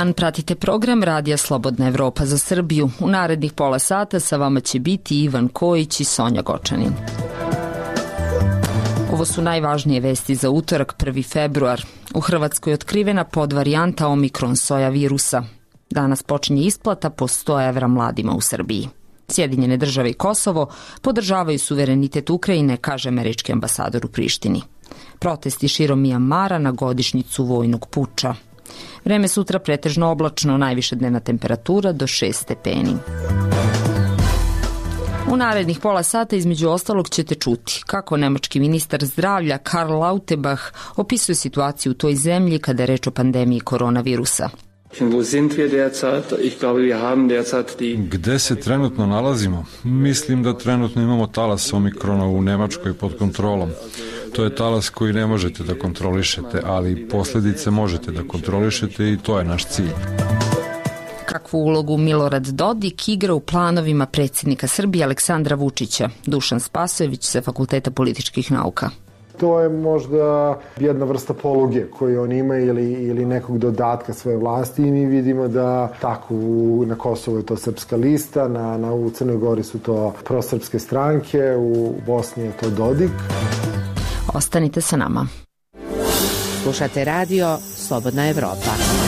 dan, pratite program Radija Slobodna Evropa za Srbiju. U narednih pola sata sa vama će biti Ivan Kojić i Sonja Gočanin. Ovo su najvažnije vesti za utorak 1. februar. U Hrvatskoj je otkrivena podvarijanta Omikron soja virusa. Danas počinje isplata po 100 evra mladima u Srbiji. Sjedinjene države i Kosovo podržavaju suverenitet Ukrajine, kaže američki ambasador u Prištini. Protesti širom Mijamara na godišnjicu vojnog puča. Vreme sutra pretežno oblačno, najviša dnevna temperatura do 6 stepeni. U narednih pola sata između ostalog ćete čuti kako nemački ministar zdravlja Karl Lauterbach opisuje situaciju u toj zemlji kada je reč o pandemiji koronavirusa. Gde se trenutno nalazimo? Mislim da trenutno imamo talas Omikrona u Nemačkoj pod kontrolom. To je talas koji ne možete da kontrolišete, ali posljedice možete da kontrolišete i to je naš cilj. Kakvu ulogu Milorad Dodik igra u planovima predsjednika Srbije Aleksandra Vučića? Dušan Spasojević sa Fakulteta političkih nauka. To je možda jedna vrsta poluge koju on ima ili nekog dodatka svoje vlasti i mi vidimo da tako na Kosovu je to Srpska lista, u Crnoj Gori su to prosrpske stranke, u Bosni je to Dodik. Ostanite sa nama. Slušate radio Slobodna Evropa.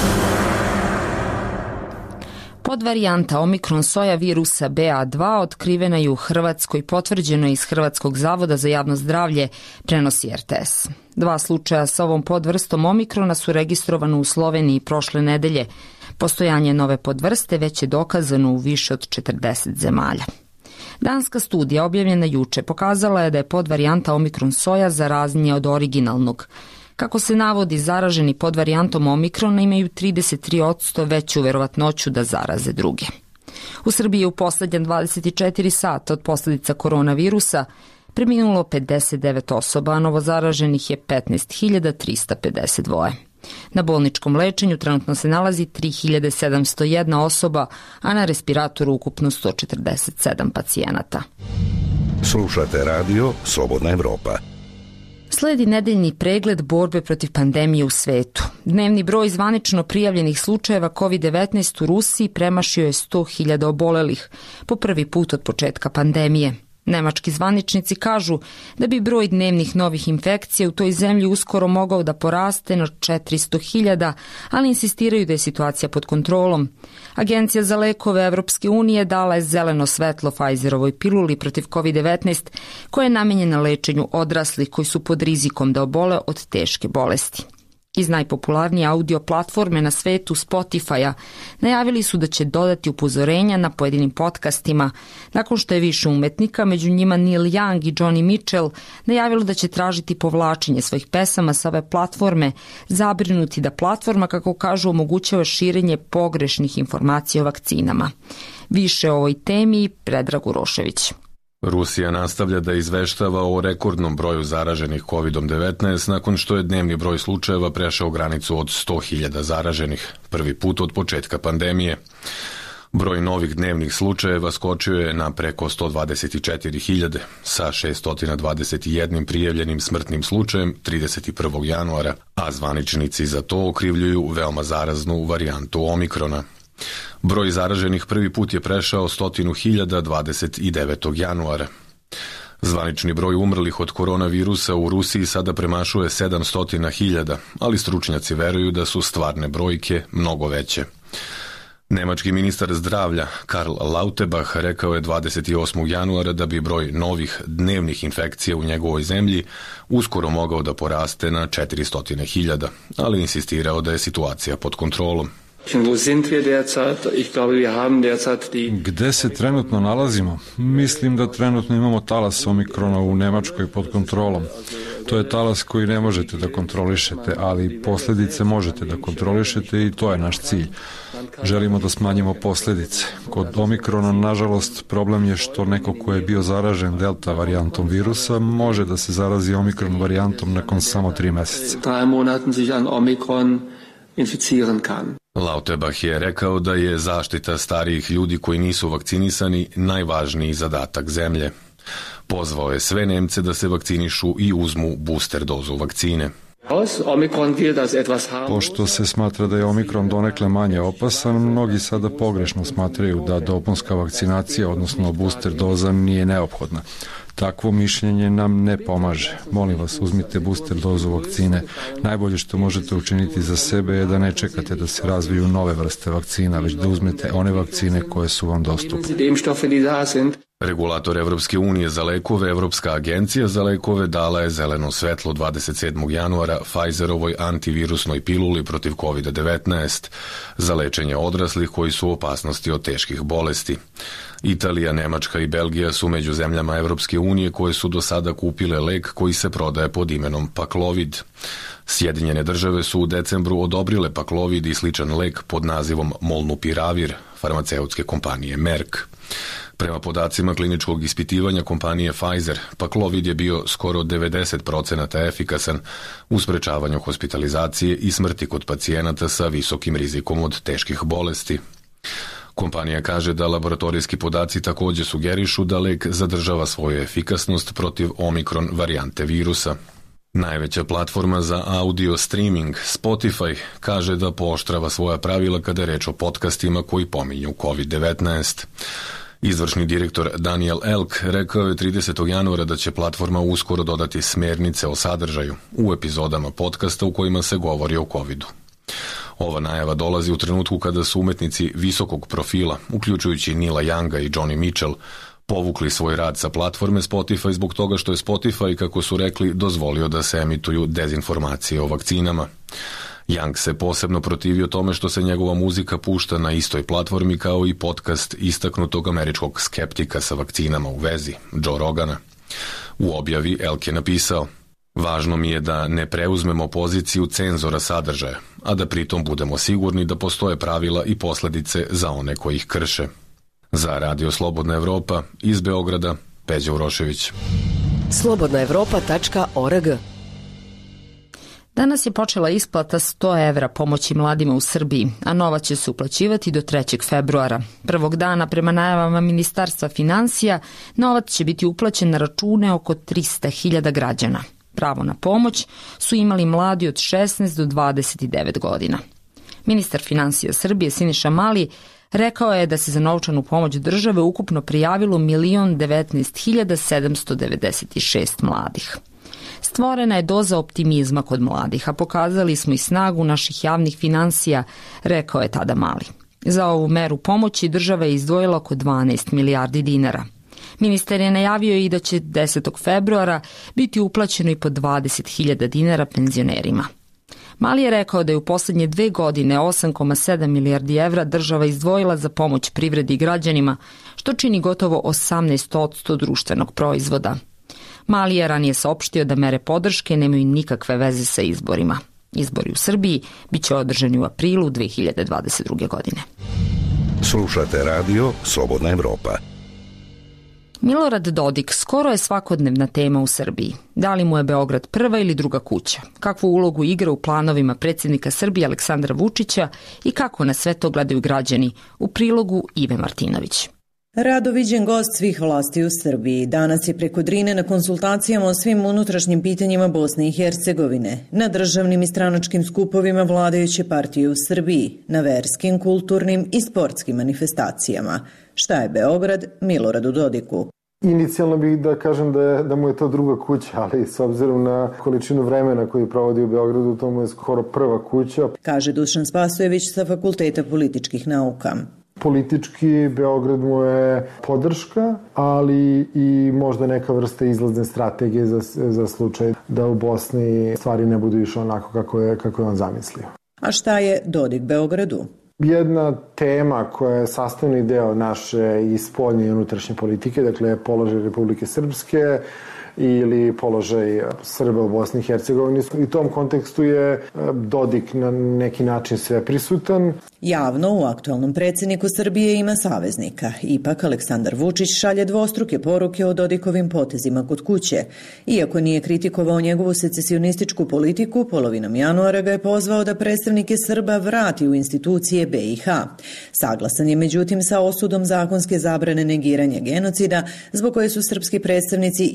Podvarijanta Omikron soja virusa BA2 otkrivena je u Hrvatskoj, potvrđeno iz Hrvatskog zavoda za javno zdravlje, prenosi RTS. 2 slučaja sa ovom podvrstom Omikrona su registrovane u Sloveniji prošle nedelje. Postojanje nove podvrste već je dokazano u više od 40 zemalja. Danska studija objavljena juče pokazala je da je podvarijanta Omikron soja zaraznija od originalnog. Kako se navodi, zaraženi podvarijantom Omikrona imaju 33% veću verovatnoću da zaraze druge. U Srbiji je u poslednja 24 sata od posljedica koronavirusa preminulo 59 osoba, a novozaraženih je 15.352. Na bolničkom lečenju trenutno se nalazi 3.701 osoba, a na respiratoru ukupno 147 pacijenata. Slušate radio Slobodna Evropa. Sledi nedeljni pregled borbe protiv pandemije u svetu. Dnevni broj zvanično prijavljenih slučajeva COVID-19 u Rusiji premašio je 100.000 obolelih po prvi put od početka pandemije. Nemački zvaničnici kažu da bi broj dnevnih novih infekcija u toj zemlji uskoro mogao da poraste na 400.000, ali insistiraju da je situacija pod kontrolom. Agencija za lekove Evropske unije dala je zeleno svetlo Pfizerovoj piluli protiv COVID-19 koja je namenjena lečenju odraslih koji su pod rizikom da obole od teške bolesti. Iz najpopularnije audio platforme na svetu Spotify-a najavili su da će dodati upozorenja na pojedinim podcastima, nakon što je više umetnika, među njima Neil Young i Johnny Mitchell, najavilo da će tražiti povlačenje svojih pesama sa ove platforme, zabrinuti da platforma, kako kažu, omogućava širenje pogrešnih informacija o vakcinama. Više o ovoj temi Predrag Urošević. Rusija nastavlja da izveštava o rekordnom broju zaraženih COVID-19 nakon što je dnevni broj slučajeva prešao granicu od 100.000 zaraženih, prvi put od početka pandemije. Broj novih dnevnih slučajeva skočio je na preko 124.000 sa 621 prijavljenim smrtnim slučajem 31. januara, a zvaničnici za to okrivljuju veoma zaraznu varijantu Omikrona. Broj zaraženih prvi put je prešao 100.000 29. januara. Zvanični broj umrlih od koronavirusa u Rusiji sada premašuje 700.000, ali stručnjaci veruju da su stvarne brojke mnogo veće. Nemački ministar zdravlja Karl Lauterbach rekao je 28. januara da bi broj novih dnevnih infekcija u njegovoj zemlji uskoro mogao da poraste na 400.000, ali insistirao da je situacija pod kontrolom. Gde se trenutno nalazimo? Mislim da trenutno imamo talas Omikrona u Nemačkoj pod kontrolom. To je talas koji ne možete da kontrolišete, ali posljedice možete da kontrolišete i to je naš cilj. Želimo da smanjimo posljedice. Kod Omikrona, nažalost, problem je što neko ko je bio zaražen delta varijantom virusa može da se zarazi Omikron varijantom nakon samo 3 meseca. Lauterbach je rekao da je zaštita starijih ljudi koji nisu vakcinisani najvažniji zadatak zemlje. Pozvao je sve Nemce da se vakcinišu i uzmu booster dozu vakcine. Pošto se smatra da je omikron donekle manje opasan, mnogi sada pogrešno smatraju da dopunska vakcinacija, odnosno booster doza, nije neophodna. Takvo mišljenje nam ne pomaže. Molim vas, uzmite booster dozu vakcine. Najbolje što možete učiniti za sebe je da ne čekate da se razviju nove vrste vakcina, već da uzmete one vakcine koje su vam dostupne. Regulator Evropske unije za lekove, Evropska agencija za lekove, dala je zeleno svetlo 27. januara Pfizerovoj antivirusnoj piluli protiv COVID-19 za lečenje odraslih koji su u opasnosti od teških bolesti. Italija, Nemačka i Belgija su među zemljama Evropske unije koje su do sada kupile lek koji se prodaje pod imenom Paxlovid. Sjedinjene države su u decembru odobrile Paxlovid i sličan lek pod nazivom Molnupiravir farmaceutske kompanije Merck. Prema podacima kliničkog ispitivanja kompanije Pfizer, Paxlovid je bio skoro 90% efikasan u sprečavanju hospitalizacije i smrti kod pacijenata sa visokim rizikom od teških bolesti. Kompanija kaže da laboratorijski podaci takođe sugerišu da lek zadržava svoju efikasnost protiv omikron varijante virusa. Najveća platforma za audio streaming, Spotify, kaže da pooštrava svoja pravila kada je reč o podcastima koji pominju COVID-19. Izvršni direktor Daniel Elk rekao je 30. januara da će platforma uskoro dodati smernice o sadržaju u epizodama podcasta u kojima se govori o COVID-u. Ova najava dolazi u trenutku kada su umetnici visokog profila, uključujući Neila Younga i Johnny Mitchell, povukli svoj rad sa platforme Spotify zbog toga što je Spotify, kako su rekli, dozvolio da se emituju dezinformacije o vakcinama. Young se posebno protivio tome što se njegova muzika pušta na istoj platformi kao i podcast istaknutog američkog skeptika sa vakcinama u vezi, Joe Rogana. U objavi Elk je napisao: "Važno mi je da ne preuzmemo poziciju cenzora sadržaja, a da pritom budemo sigurni da postoje pravila i posledice za one koji ih krše." Za Radio Slobodna Evropa, iz Beograda, Peđa Urošević. slobodnaevropa.org. Danas je počela isplata 100 evra pomoći mladima u Srbiji, a nova će se uplaćivati do 3. februara. Prvog dana, prema najavama Ministarstva finansija, novac će biti uplaćen na račune oko 300.000 građana. Pravo na pomoć su imali mladi od 16 do 29 godina. Ministar finansija Srbije Siniša Mali rekao je da se za novčanu pomoć države ukupno prijavilo 1.019.796 mladih. Stvorena je doza optimizma kod mladih, a pokazali smo i snagu naših javnih finansija, rekao je tada Mali. Za ovu meru pomoći država je izdvojila oko 12 milijardi dinara. Ministar je najavio i da će 10. februara biti uplaćeno i po 20.000 dinara penzionerima. Mali je rekao da je u poslednje 2 godine 8,7 milijardi evra država izdvojila za pomoć privredi i građanima, što čini gotovo 18% društvenog proizvoda. Mali je ranije saopštio da mere podrške nemaju nikakve veze sa izborima. Izbori u Srbiji biće održani u aprilu 2022. godine. Slušate radio Slobodna Evropa. Milorad Dodik skoro je svakodnevna tema u Srbiji. Da li mu je Beograd prva ili druga kuća? Kakvu ulogu igra u planovima predsjednika Srbije Aleksandra Vučića i kako na sve to gledaju građani? U prilogu Ive Martinović. Rado viđen gost svih vlasti u Srbiji. Danas je preko Drine na konsultacijama o svim unutrašnjim pitanjima Bosne i Hercegovine, na državnim i stranačkim skupovima vladajuće partije u Srbiji, na verskim, kulturnim i sportskim manifestacijama. Šta je Beograd Miloradu Dodiku? Inicijalno bih da kažem da mu je to druga kuća, ali s obzirom na količinu vremena koju provodi u Beogradu, to mu je skoro prva kuća. Kaže Dušan Spasojević sa Fakulteta političkih nauka. Politički Beograd mu je podrška, ali i možda neka vrsta izlazne strategije za slučaj da u Bosni stvari ne budu išle onako kako je on zamislio. A šta je Dodik Beogradu? Jedna tema koja je sastavni deo naše i spoljne i unutrašnje politike, dakle položaj Republike Srpske ili položaj Srba u Bosni i Hercegovini. I u tom kontekstu je Dodik na neki način sve prisutan. Javno u aktualnom predsjedniku Srbije ima saveznika. Ipak Aleksandar Vučić šalje dvostruke poruke o Dodikovim potezima kod kuće. Iako nije kritikovao njegovu secesionističku politiku, polovinom januara ga je pozvao da predstavnike Srba vrati u institucije BiH. Saglasan je međutim sa osudom zakonske zabrane negiranja genocida, zbog koje su srpski predstavnici i blokirali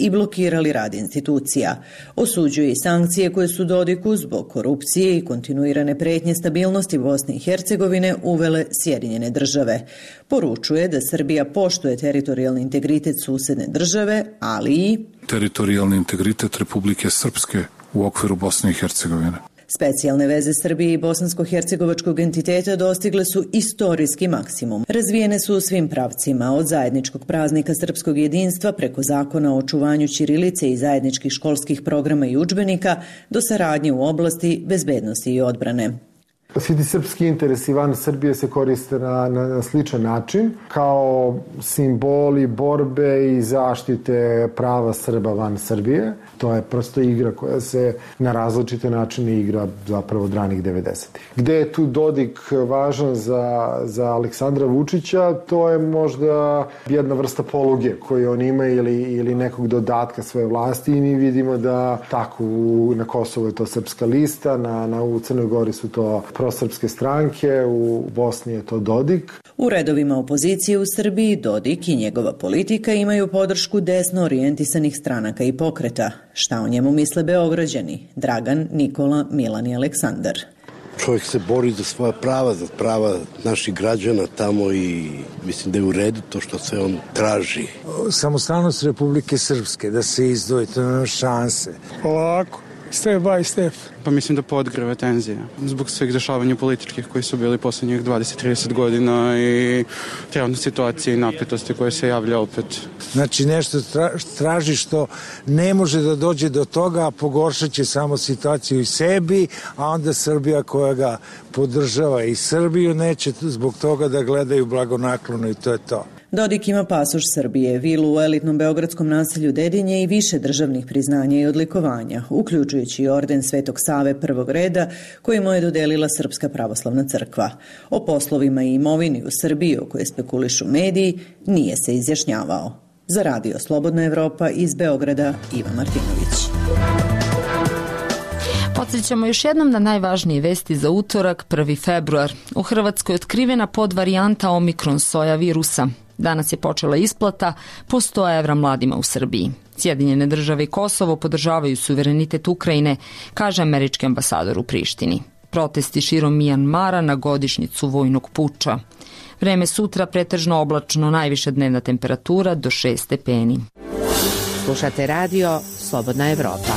kritizirali rad institucija. Osuđuje i sankcije koje su Dodiku zbog korupcije i kontinuirane pretnje stabilnosti Bosne i Hercegovine uvele Sjedinjene države. Poručuje da Srbija poštuje teritorijalni integritet susedne države, ali i teritorijalni integritet Republike Srpske u okviru Bosne i Hercegovine. Specijalne veze Srbije i bosansko-hercegovačkog entiteta dostigle su istorijski maksimum. Razvijene su u svim pravcima, od zajedničkog praznika srpskog jedinstva preko zakona o očuvanju ćirilice i zajedničkih školskih programa i udžbenika do saradnje u oblasti bezbednosti i odbrane. Svi ti srpski interesi van Srbije se koriste na sličan način, kao simboli borbe i zaštite prava Srba van Srbije. To je prosto igra koja se na različite načine igra zapravo od ranih 90-ih. Gde je tu Dodik važan za Aleksandra Vučića, to je možda jedna vrsta poluge koju on ima ili nekog dodatka svoje vlasti i mi vidimo da tako na Kosovu je to Srpska lista, u Crnoj Gori su to prosrpske stranke, u Bosni je to Dodik. U redovima opozicije u Srbiji Dodik i njegova politika imaju podršku desno orijentisanih stranaka i pokreta. Šta o njemu misle Beograđani? Dragan, Nikola, Milan i Aleksandar. Čovjek se bori za svoja prava, za prava naših građana tamo i mislim da je u redu to što se on traži. Samostalnost Republike Srpske, da se izdvoji, to nema šanse. Polako. Step by step. Pa mislim da podgreva tenzija zbog svih dešavanja političkih koji su bili poslednjih 20-30 godina i trenutne situacije i napetosti koje se javlja opet. Znači nešto traži što ne može da dođe do toga, a pogoršat će samo situaciju i sebi, a onda Srbija koja ga podržava i Srbiju neće zbog toga da gledaju blagonaklono i to je to. Dodik ima pasoš Srbije, vilu u elitnom beogradskom naselju Dedinje i više državnih priznanja i odlikovanja, uključujući i orden Svetog Save prvog reda koji mu je dodelila Srpska pravoslavna crkva. O poslovima i imovini u Srbiji o koje spekulišu mediji nije se izjašnjavao. Za Radio Slobodna Evropa iz Beograda, Iva Martinović. Podsjećamo još jednom na najvažnije vesti za utorak, 1. februar. U Hrvatskoj je otkrivena podvarijanta Omikron soja virusa. Danas je počela isplata po 100 evra mladima u Srbiji. Sjedinjene države i Kosovo podržavaju suverenitet Ukrajine, kaže američki ambasador u Prištini. Protesti širom Mijanmara na godišnjicu vojnog puča. Vreme sutra pretežno oblačno, najviša dnevna temperatura do 6 stepeni. Slušate radio Slobodna Evropa.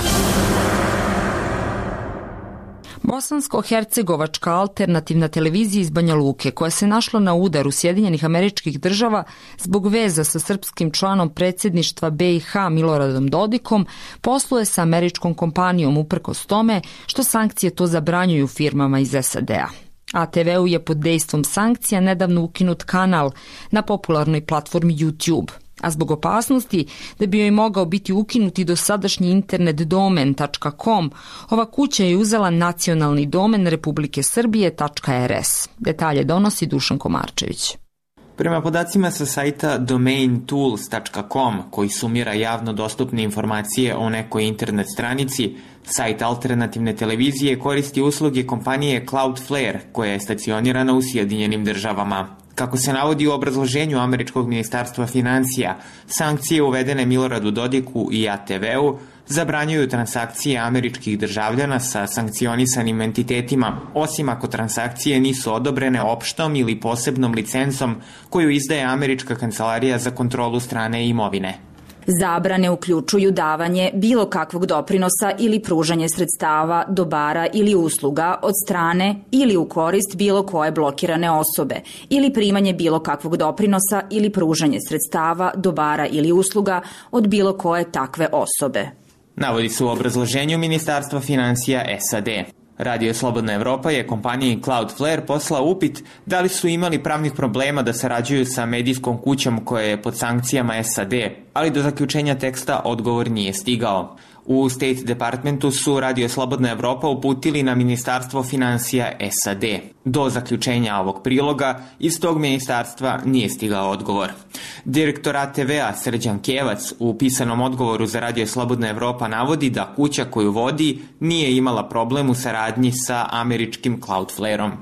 Bosansko-hercegovačka alternativna televizija iz Banja Luke, koja se našla na udaru Sjedinjenih Američkih Država zbog veza sa srpskim članom predsjedništva BiH Miloradom Dodikom, posluje sa američkom kompanijom uprkos tome što sankcije to zabranjuju firmama iz SAD-a. ATV-u je pod dejstvom sankcija nedavno ukinut kanal na popularnoj platformi YouTube, a zbog opasnosti da bi joj mogao biti ukinuti dosadašnji internet domen .com, ova kuća je uzela nacionalni domen Republike Srbije.rs. Detalje donosi Dušan Komarčević. Prema podacima sa sajta domaintools.com, koji sumira javno dostupne informacije o nekoj internet stranici, sajt alternativne televizije koristi usluge kompanije Cloudflare, koja je stacionirana u Sjedinjenim Državama. Kako se navodi u obrazloženju američkog ministarstva financija, sankcije uvedene Miloradu Dodiku i ATV-u zabranjuju transakcije američkih državljana sa sankcionisanim entitetima, osim ako transakcije nisu odobrene opštom ili posebnom licencom koju izdaje Američka kancelarija za kontrolu strane imovine. Zabrane uključuju davanje bilo kakvog doprinosa ili pružanje sredstava, dobara ili usluga od strane ili u korist bilo koje blokirane osobe ili primanje bilo kakvog doprinosa ili pružanje sredstava, dobara ili usluga od bilo koje takve osobe. Navodi se u obrazloženju Ministarstva financija SAD. Radio Slobodna Evropa je kompaniji Cloudflare poslao upit da li su imali pravnih problema da sarađuju sa medijskom kućom koja je pod sankcijama SAD, ali do zaključenja teksta odgovor nije stigao. U State Departmentu su Radio Slobodna Evropa uputili na Ministarstvo financija SAD. Do zaključenja ovog priloga iz tog ministarstva nije stigao odgovor. Direktor ATV-a Srđan Kevac u pisanom odgovoru za Radio Slobodna Evropa navodi da kuća koju vodi nije imala problem u saradnji sa američkim Cloudflare-om.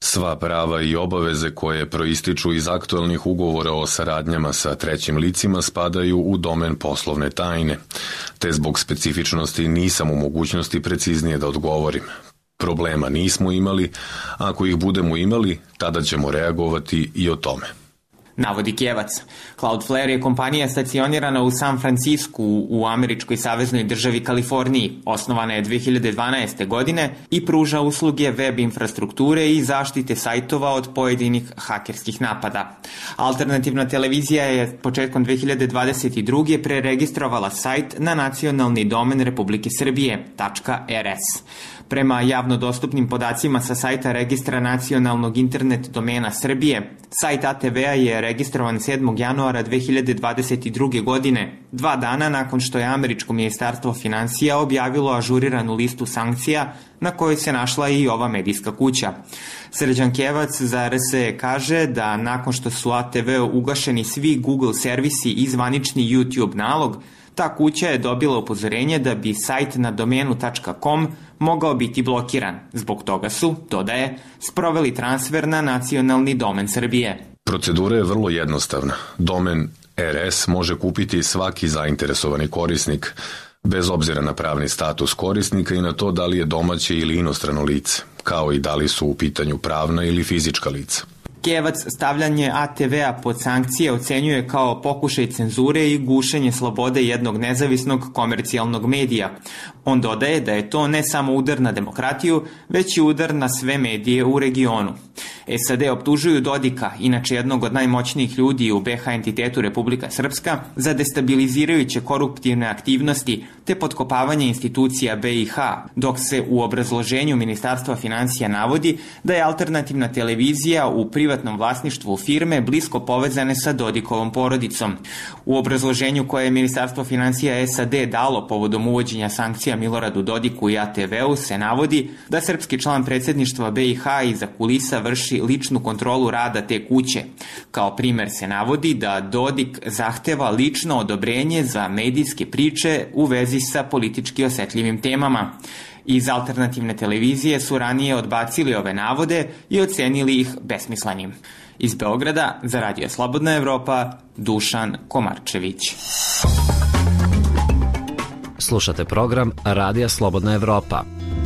Sva prava i obaveze koje proističu iz aktuelnih ugovora o saradnjama sa trećim licima spadaju u domen poslovne tajne, te zbog specifičnosti nisam u mogućnosti preciznije da odgovorim. Problema nismo imali, ako ih budemo imali, tada ćemo reagovati i o tome. Navodi Kjevac. Cloudflare je kompanija stacionirana u San Francisku u američkoj saveznoj državi Kaliforniji. Osnovana je 2012. godine i pruža usluge web infrastrukture i zaštite sajtova od pojedinih hakerskih napada. Alternativna televizija je početkom 2022. preregistrovala sajt na nacionalni domen Republike Srbije .rs. Prema javno dostupnim podacima sa sajta Registra nacionalnog internet domena Srbije, sajt ATV-a je registrovan 7. januara 2022. godine, 2 dana nakon što je američko ministarstvo finansija objavilo ažuriranu listu sankcija na kojoj se našla i ova medijska kuća. Srđan Kjevac za RSE kaže da nakon što su ATV-u ugašeni svi Google servisi i zvanični YouTube nalog, ta kuća je dobila upozorenje da bi sajt na domenu .com mogao biti blokiran. Zbog toga su, dodaje, sproveli transfer na nacionalni domen Srbije. Procedura je vrlo jednostavna. Domen RS može kupiti svaki zainteresovani korisnik, bez obzira na pravni status korisnika i na to da li je domaće ili inostrano lice, kao i da li su u pitanju pravna ili fizička lica. Kjevac stavljanje ATV-a pod sankcije ocenjuje kao pokušaj cenzure i gušenje slobode jednog nezavisnog komercijalnog medija. On dodaje da je to ne samo udar na demokratiju, već i udar na sve medije u regionu. SAD optužuju Dodika, inače jednog od najmoćnijih ljudi u BiH entitetu Republika Srpska, za destabilizirajuće koruptivne aktivnosti te potkopavanje institucija BiH, dok se u obrazloženju Ministarstva finansija navodi da je alternativna televizija u privatnom vlasništvu firme blisko povezane sa Dodikovom porodicom. U obrazloženju koje je Ministarstvo finansija SAD dalo povodom uvođenja sankcija Miloradu Dodiku i ATV-u se navodi da srpski član predsjedništva BiH iza kulisa vrši ličnu kontrolu rada te kuće. Kao primer se navodi da Dodik zahteva lično odobrenje za medijske priče u vezi sa politički osetljivim temama. Iz alternativne televizije su ranije odbacili ove navode i ocenili ih besmislenim. Iz Beograda za Radio Slobodna Evropa, Dušan Komarčević. Slušate program Radija Slobodna Evropa.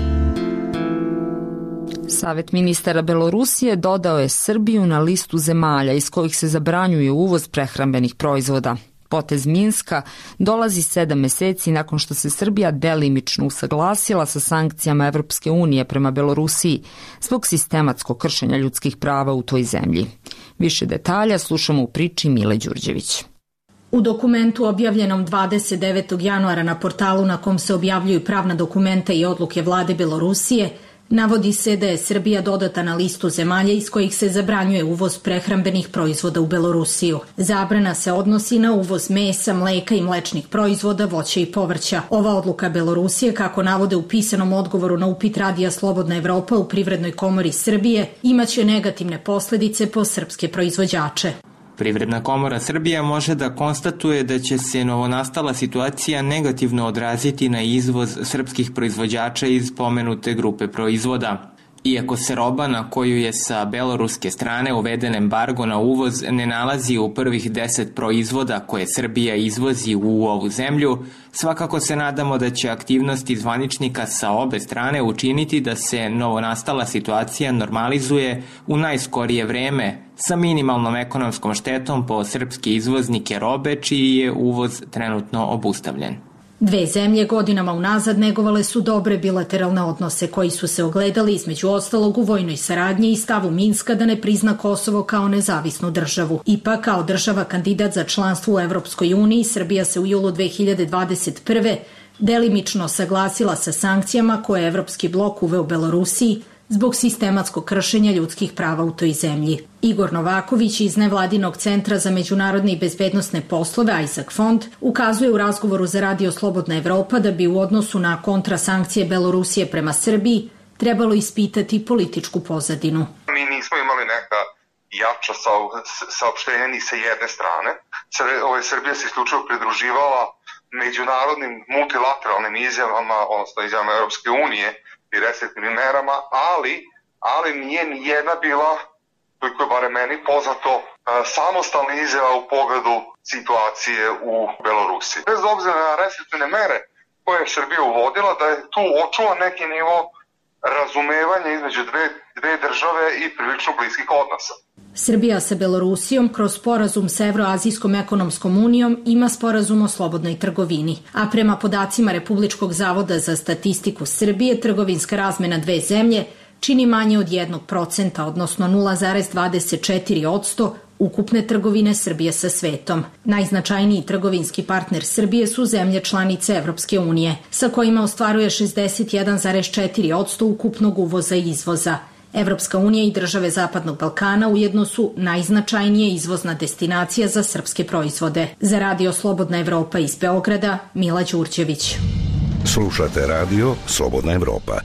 Savet ministara Belorusije dodao je Srbiju na listu zemalja iz kojih se zabranjuje uvoz prehrambenih proizvoda. Potez Minska dolazi 7 meseci nakon što se Srbija delimično usaglasila sa sankcijama Evropske unije prema Belorusiji zbog sistematskog kršenja ljudskih prava u toj zemlji. Više detalja slušamo u priči Mile Đurđević. U dokumentu objavljenom 29. januara na portalu na kom se objavljuju pravna dokumenta i odluke vlade Belorusije, navodi se da je Srbija dodata na listu zemalja iz kojih se zabranjuje uvoz prehrambenih proizvoda u Belorusiju. Zabrana se odnosi na uvoz mesa, mleka i mlečnih proizvoda, voća i povrća. Ova odluka Belorusije, kako navode u pisanom odgovoru na upit Radija Slobodna Evropa u Privrednoj komori Srbije, imaće negativne posledice po srpske proizvođače. Privredna komora Srbija može da konstatuje da će se novonastala situacija negativno odraziti na izvoz srpskih proizvođača iz pomenute grupe proizvoda. Iako se roba na koju je sa beloruske strane uveden embargo na uvoz ne nalazi u prvih 10 proizvoda koje Srbija izvozi u ovu zemlju, svakako se nadamo da će aktivnosti zvaničnika sa obe strane učiniti da se novonastala situacija normalizuje u najskorije vreme sa minimalnom ekonomskom štetom po srpske izvoznike robe čiji je uvoz trenutno obustavljen. Dve zemlje godinama unazad negovale su dobre bilateralne odnose koji su se ogledali između ostalog u vojnoj saradnji i stavu Minska da ne prizna Kosovo kao nezavisnu državu. Ipak, kao država kandidat za članstvo u Evropskoj uniji, Srbija se u julu 2021. delimično saglasila sa sankcijama koje je Evropski blok uveo Belorusiji zbog sistematskog kršenja ljudskih prava u toj zemlji. Igor Novaković iz Nevladinog centra za međunarodne i bezbednosne poslove Isaac Fond ukazuje u razgovoru za Radio Slobodna Evropa da bi u odnosu na kontrasankcije Belorusije prema Srbiji trebalo ispitati političku pozadinu. Mi nismo imali neka jača saopštenja ni sa jedne strane. Srbija se isključivo pridruživala međunarodnim multilateralnim izjavama, odnosno izjavama Europske unije i restriktivnim merama, ali ali nije ni jedna bila, koliko je bare meni poznato, samostalna izjava u pogledu situacije u Belorusiji. Bez obzira na restriktivne mere koje je Srbija uvodila, da je tu očuvan neki nivo razumevanja između dve države i prilično bliskih odnosa. Srbija sa Belorusijom kroz sporazum sa Evroazijskom ekonomskom unijom ima sporazum o slobodnoj trgovini, a prema podacima Republičkog zavoda za statistiku Srbije, trgovinska razmena dve zemlje čini manje od 1%, odnosno 0,24% ukupne trgovine Srbije sa svetom. Najznačajniji trgovinski partner Srbije su zemlje članice Evropske unije, sa kojima ostvaruje 61,4% ukupnog uvoza i izvoza. Evropska unija i države Zapadnog Balkana ujedno su najznačajnije izvozna destinacija za srpske proizvode. Za Radio Slobodna Evropa iz Beograda, Mila Đurđević. Slušate Radio Slobodna Evropa.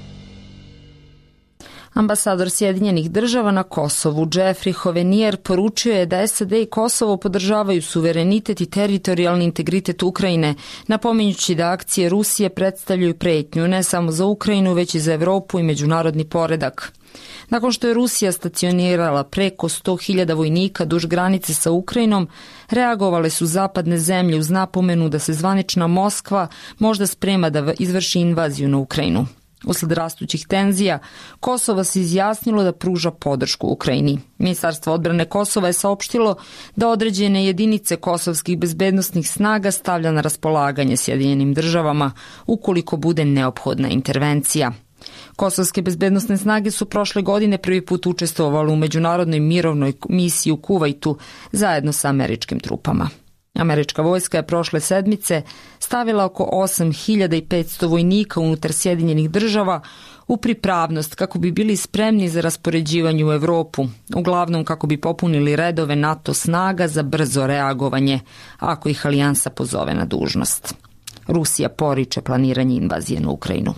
Ambasador Sjedinjenih država na Kosovu, Jeffrey Hovenier, poručio je da SAD i Kosovo podržavaju suverenitet i teritorijalni integritet Ukrajine, napominjući da akcije Rusije predstavljaju pretnju ne samo za Ukrajinu, već i za Evropu i međunarodni poredak. Nakon što je Rusija stacionirala preko 100.000 vojnika duž granice sa Ukrajinom, reagovale su zapadne zemlje uz napomenu da se zvanična Moskva možda sprema da izvrši invaziju na Ukrajinu. Usled rastućih tenzija, Kosovo se izjasnilo da pruža podršku Ukrajini. Ministarstvo odbrane Kosova je saopštilo da određene jedinice kosovskih bezbednosnih snaga stavlja na raspolaganje Sjedinjenim državama ukoliko bude neophodna intervencija. Kosovske bezbednosne snage su prošle godine prvi put učestvovali u međunarodnoj mirovnoj misiji u Kuvajtu zajedno sa američkim trupama. Američka vojska je prošle sedmice stavila oko 8.500 vojnika unutar Sjedinjenih država u pripravnost kako bi bili spremni za raspoređivanje u Evropu, uglavnom kako bi popunili redove NATO snaga za brzo reagovanje ako ih alijansa pozove na dužnost. Rusija poriče planiranje invazije na Ukrajinu.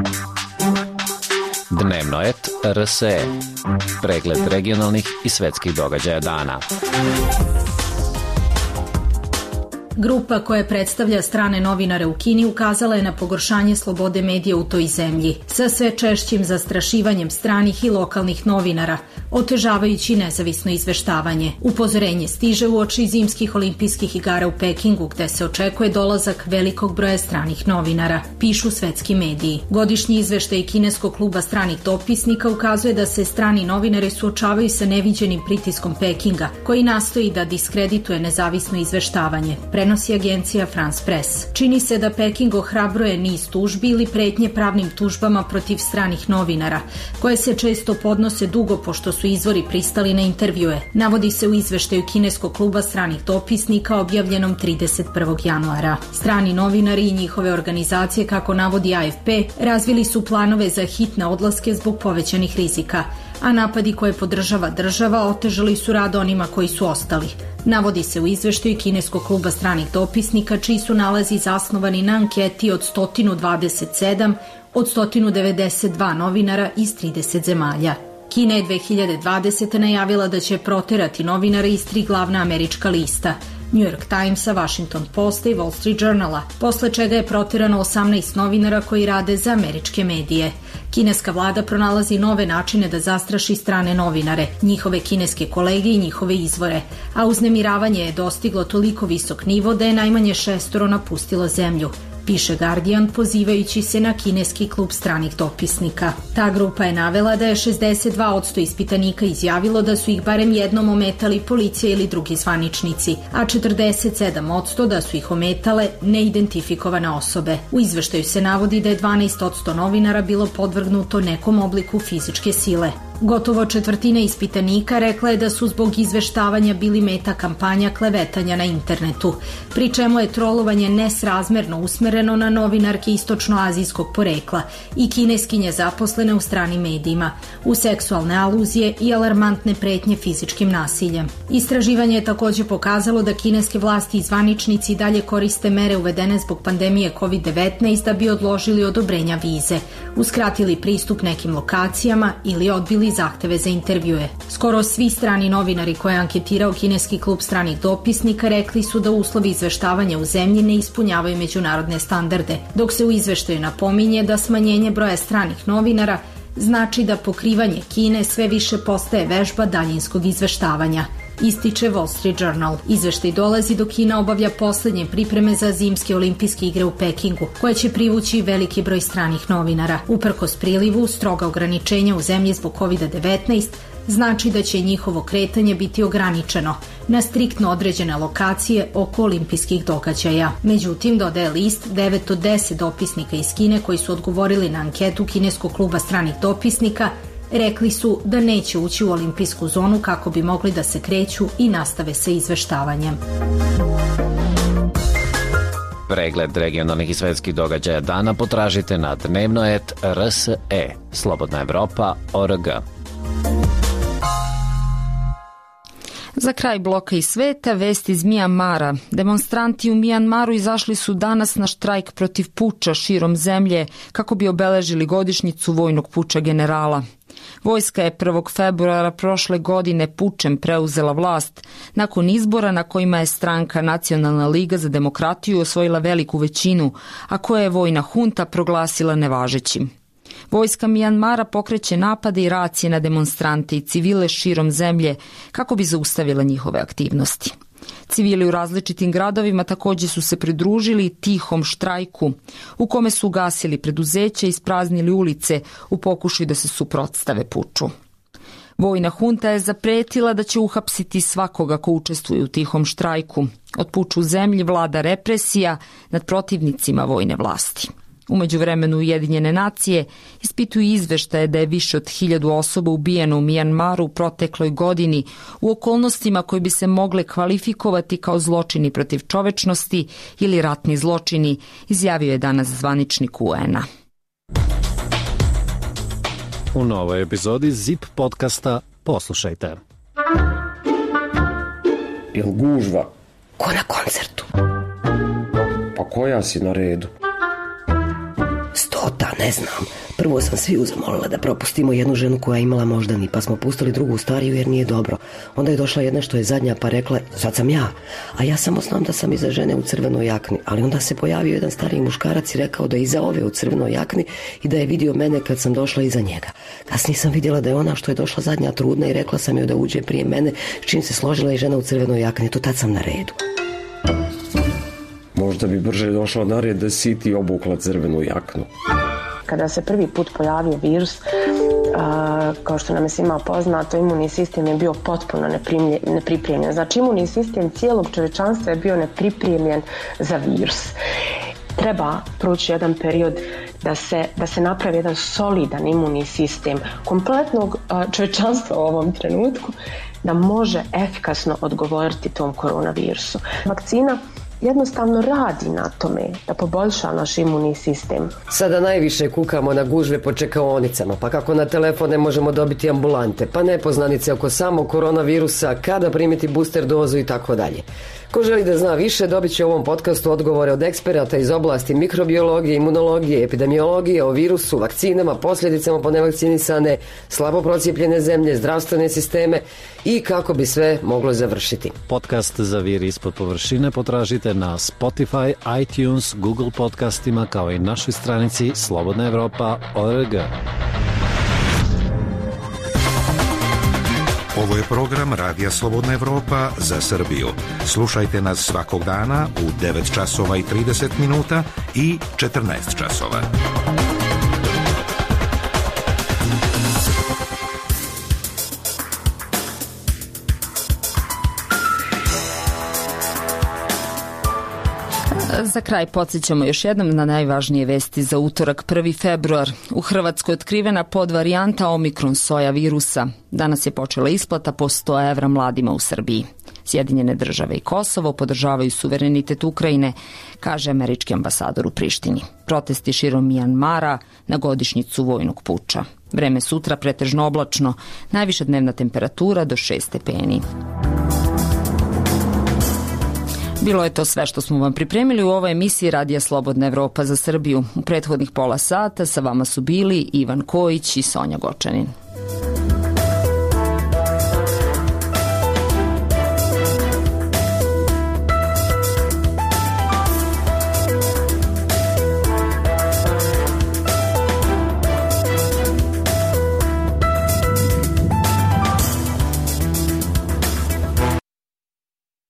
Dnevno et RSE. Pregled regionalnih i svetskih događaja dana. Grupa koja predstavlja strane novinare u Kini ukazala je na pogoršanje slobode medija u toj zemlji, sa sve češćim zastrašivanjem stranih i lokalnih novinara, otežavajući nezavisno izveštavanje. Upozorenje stiže uoči zimskih olimpijskih igara u Pekingu, gde se očekuje dolazak velikog broja stranih novinara, pišu svetski mediji. Godišnji izveštaj Kineskog kluba stranih dopisnika ukazuje da se strani novinari suočavaju sa neviđenim pritiskom Pekinga, koji nastoji da diskredituje nezavisno izveštavanje, prenosi agencija France Press. Čini se da Peking ohrabruje niz tužbi ili pretnje pravnim tužbama protiv stranih novinara, koje se često podnose dugo pošto su izvori pristali na intervjue. Navodi se u izveštaju Kineskog kluba stranih dopisnika objavljenom 31. januara. Strani novinari i njihove organizacije, kako navodi AFP, razvili su planove za hitne odlaske zbog povećanih rizika, a napadi koje podržava država otežali su rad onima koji su ostali. Navodi se u izveštaju Kineskog kluba stranih dopisnika, čiji su nalazi zasnovani na anketi od 127 od 192 novinara iz 30 zemalja. Kina je 2020. najavila da će proterati novinare iz 3 glavna američka lista, New York Timesa, Washington Posta i Wall Street Journala, posle čega je proterano 18 novinara koji rade za američke medije. Kineska vlada pronalazi nove načine da zastraši strane novinare, njihove kineske kolege i njihove izvore, a uznemiravanje je dostiglo toliko visok nivo da je najmanje 6 napustilo zemlju, piše Guardian pozivajući se na Kineski klub stranih dopisnika. Ta grupa je navela da je 62% ispitanika izjavilo da su ih barem jednom ometali policija ili drugi zvaničnici, a 47% da su ih ometale neidentifikovane osobe. U izveštaju se navodi da je 12% novinara bilo podvrgnuto nekom obliku fizičke sile. Gotovo četvrtina ispitanika rekla je da su zbog izveštavanja bili meta kampanja klevetanja na internetu, pri čemu je trolovanje nesrazmerno usmereno na novinarke istočnoazijskog porekla i kineskinje zaposlene u stranim medijima, u seksualne aluzije i alarmantne pretnje fizičkim nasiljem. Istraživanje je takođe pokazalo da kineske vlasti i zvaničnici dalje koriste mere uvedene zbog pandemije COVID-19 da bi odložili odobrenja vize, uskratili pristup nekim lokacijama ili odbili zahteve za intervjue. Skoro svi strani novinari koje je anketirao Kineski klub stranih dopisnika rekli su da uslovi izveštavanja u zemlji ne ispunjavaju međunarodne standarde, dok se u izveštaju napominje da smanjenje broja stranih novinara znači da pokrivanje Kine sve više postaje vežba daljinskog izveštavanja, ističe Wall Street Journal. Izveštaj dolazi dok Kina obavlja poslednje pripreme za zimske olimpijske igre u Pekingu, koje će privući veliki broj stranih novinara. Uprkos prilivu, stroga ograničenja u zemlji zbog COVID-19 znači da će njihovo kretanje biti ograničeno na striktno određene lokacije oko olimpijskih događaja. Međutim, dodaje list, 9 od 10 dopisnika iz Kine koji su odgovorili na anketu Kineskog kluba stranih dopisnika rekli su da neće ući u olimpijsku zonu kako bi mogli da se kreću i nastave sa izveštavanjem. Pregled regionalnih i svetskih događaja dana potražite na dnevno.rs.e, slobodnaevropa.org. Za kraj bloka i sveta, vest iz Mijanmara. Demonstranti u Mijanmaru izašli su danas na štrajk protiv puča širom zemlje kako bi obeležili godišnjicu vojnog puča generala. Vojska je 1. februara prošle godine pučem preuzela vlast nakon izbora na kojima je stranka Nacionalna liga za demokratiju osvojila veliku većinu, a koja je vojna hunta proglasila nevažećim. Vojska Mijanmara pokreće napade i racije na demonstrante i civile širom zemlje kako bi zaustavila njihove aktivnosti. Civili u različitim gradovima takođe su se pridružili tihom štrajku u kome su ugasili preduzeća i ispraznili ulice u pokušaju da se suprotstave puču. Vojna hunta je zapretila da će uhapsiti svakoga ko učestvuje u tihom štrajku. Od puča u zemlji vlada represija nad protivnicima vojne vlasti. U međuvremenu Ujedinjene nacije ispituju izveštaje da je više od 1000 osoba ubijeno u Mijanmaru u protekloj godini u okolnostima koje bi se mogle kvalifikovati kao zločini protiv čovečnosti ili ratni zločini, izjavio je danas zvaničnik UN-a. U novoj epizodi ZIP podcasta poslušajte. Jel gužva? Ko na koncertu? Pa koja si na redu? 100, ne znam. Prvo sam sviju zamolila da propustimo jednu ženu koja je imala moždani, pa smo pustili drugu stariju jer nije dobro. Onda je došla jedna što je zadnja pa rekla, sad sam ja. A ja samo znam da sam iza žene u crvenoj jakni. Ali onda se pojavio jedan stariji muškarac i rekao da je iza ove u crvenoj jakni i da je vidio mene kad sam došla iza njega. Kasnije sam vidjela da je ona što je došla zadnja trudna i rekla sam joj da uđe prije mene, s čim se složila i žena u crvenoj jakni. To tad sam na redu. Možda bi brže došla na red da si ti obukla crvenu jaknu. Kada se prvi put pojavio virus, kao što nam je svima poznato, imunni sistem je bio potpuno nepripremljen. Znači, imunni sistem cijelog čovječanstva je bio nepripremljen za virus. Treba proći jedan period da se napravi jedan solidan imunni sistem kompletnog čovječanstva u ovom trenutku, da može efikasno odgovoriti tom koronavirusu. Vakcina jednostavno radi na tome da poboljša naš imunni sistem. Sada najviše kukamo na gužve po čekaonicama, pa kako na telefon ne možemo dobiti ambulante, pa nepoznanice oko samog koronavirusa, kada primiti booster dozu i tako dalje. Ko želi da zna više, dobit će u ovom podcastu odgovore od eksperata iz oblasti mikrobiologije, imunologije, epidemiologije, o virusu, vakcinama, posljedicama po nevakcinisane, slabo procijepljene zemlje, zdravstvene sisteme i kako bi sve moglo završiti. Podcast za vir ispod površine potražite na Spotify, iTunes, Google podcastima kao i našoj stranici slobodnaevropa.org. Ovo je program Radija Slobodna Evropa za Srbiju. Slušajte nas svakog dana u 9 časova i 30 minuta i 14 časova. Za kraj podsjećamo još jednom na najvažnije vesti za utorak 1. februar. U Hrvatskoj je otkrivena podvarijanta Omikron soja virusa. Danas je počela isplata po 100 evra mladima u Srbiji. Sjedinjene države i Kosovo podržavaju suverenitet Ukrajine, kaže američki ambasador u Prištini. Protesti širom Mijanmara na godišnjicu vojnog puča. Vreme sutra pretežno oblačno, najviša dnevna temperatura do 6 stepeni. Bilo je to sve što smo vam pripremili u ovoj emisiji Radija Slobodna Evropa za Srbiju. U prethodnih pola sata sa vama su bili Ivan Kojić i Sonja Gočanin.